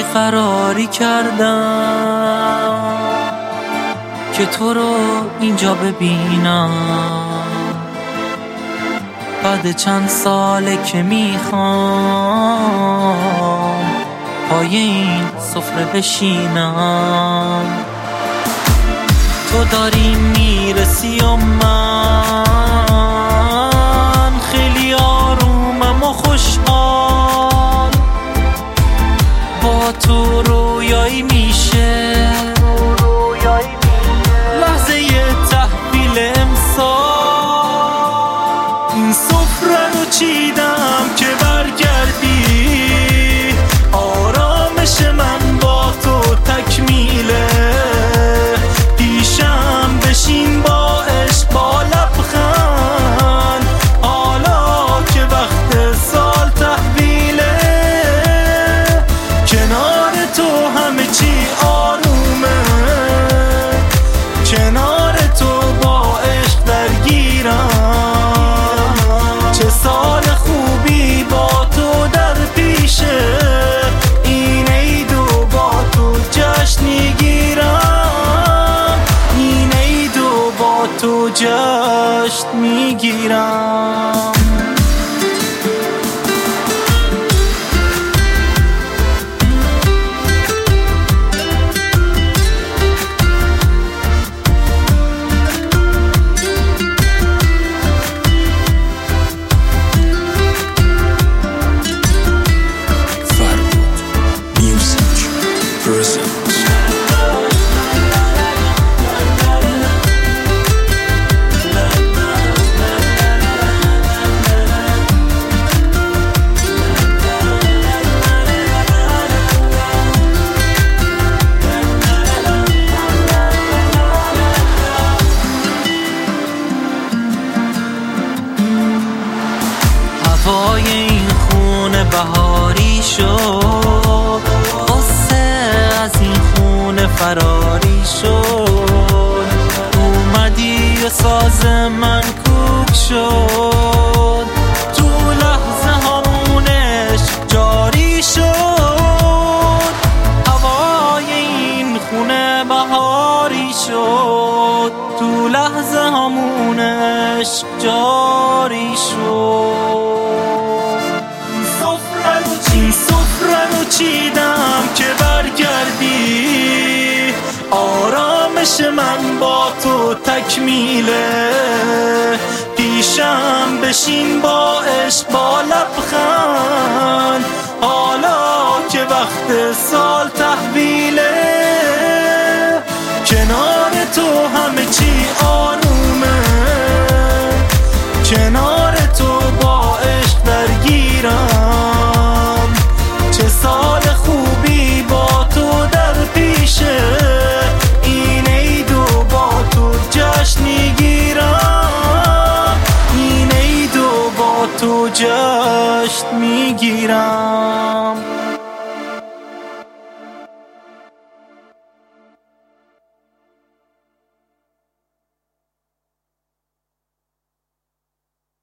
بیقراری کردم که تو رو اینجا ببینم. بعد چند ساله که میخوام پای این سفره بشینم. تو داری میرسی و من خیلی آرومم و خوشحال. با تو رویایی میشه لحظه تحویل امسال. این سفره رو چیدم که برگردی، آرامش من با تو تکمیله. پیشم بشین با عشق با لبخند، حالا که وقت سال تحویله. کنار تو همه چی آرومه، کنار تو با عشق درگیرم. چه سال خوبی با تو در پیشه، این عید و با تو جشن میگیرم، این عید و با تو جشن میگیرم. هوای این خونه بهاری شد، قصه از این خونه فراری شد. اومدی و ساز من کوک شد، تو لحظه همونش جاری شد. هوای این خونه بهاری شد، تو لحظه همونش جاری شد. این سفره رو چیدم که برگردی، آرامش من با تو تکمیله. پیشم بشین با عشق با لبخند، حالا که وقت سال تحویله. کنار تو همه چی آرومه، کنار تو با عشق درگیرم. چه سال خوبی با تو در پیشه، این عید و با تو جشن میگیرم، این عید و با تو جشن میگیرم.